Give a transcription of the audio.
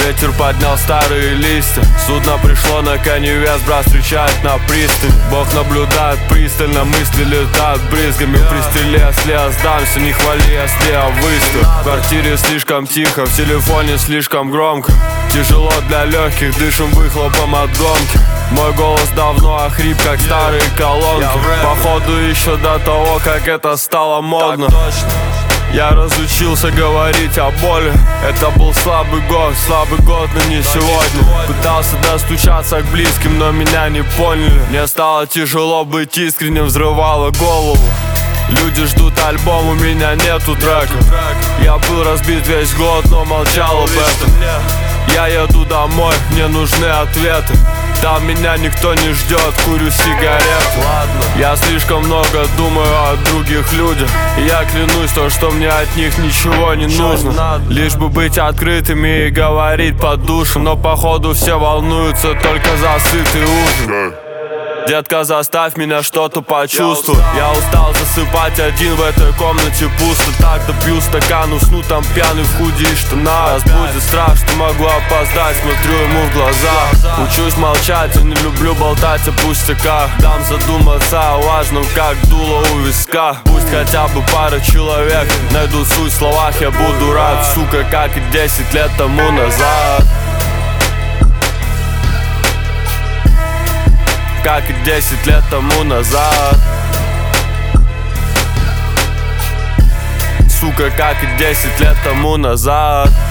Ветер поднял старые листья. Судно пришло на коневес, брат встречает на пристани. Бог наблюдает пристально, мысли летают брызгами. При стреле, если я сдамся, не хвали, если я выстрел. В квартире слишком тихо, в телефоне слишком громко. Тяжело для легких, дышим выхлопом от гонки. Мой голос давно охрип, как старые колонки. Походу еще до того, как это стало модно. Я разучился говорить о боли. Это был слабый год, но не сегодня. Пытался достучаться к близким, но меня не поняли. Мне стало тяжело быть искренним, взрывало голову. Люди ждут альбом, у меня нету трека. Я был разбит весь год, но молчал об этом. Я еду домой, мне нужны ответы. Там меня никто не ждет, курю сигарету. Я слишком много думаю о других людях. И я клянусь, то, что мне от них ничего не нужно. Лишь бы быть открытыми и говорить по душу. Но походу все волнуются только за сытый ужин. Детка, заставь меня что-то почувствовать. Я устал засыпать один в этой комнате пусто. Так допью стакан, усну там пьяный в худи и штанах. Раз будет страх, что могу опоздать, смотрю ему в глаза. Учусь молчать, я не люблю болтать о пустяках. Дам задуматься о важном, как дуло у виска. Пусть хотя бы пара человек найдут суть в словах, я буду рад, сука, как и 10 лет тому назад. Как и 10 лет тому назад. Сука, как и 10 лет тому назад.